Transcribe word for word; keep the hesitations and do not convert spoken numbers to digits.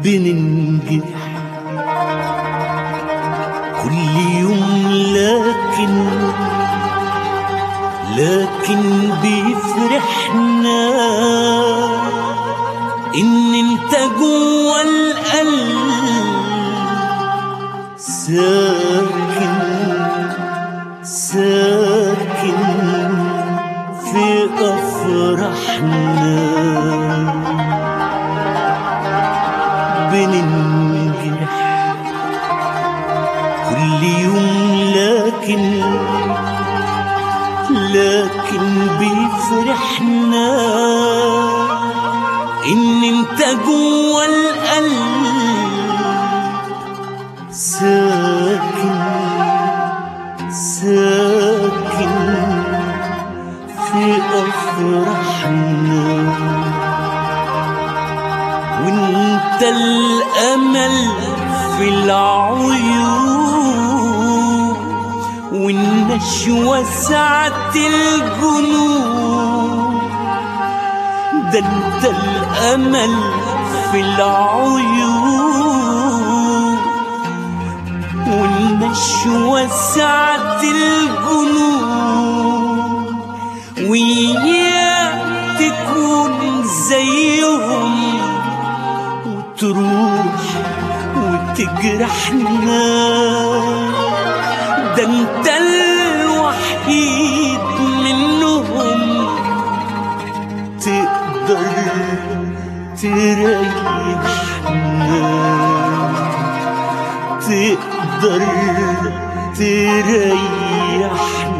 بننجرح كل يوم، لكن لكن بيفرحنا إن انت جوا القلب ساكن ساكن في أفراحنا. بننجرح كل يوم، لكن لكن بيفرحنا إن انت جوا القلب ساكن ساكن في أفراحنا. وانت الأمل في العيون، والنشوة سعة الجنون. ده انت الأمل في العيون، والنشوة سعة الجنون. وياك تكون زيهم وتروح وتجرحنا. ده انت الوحيد منهم تقدر تريحنا، تقدر تريحنا.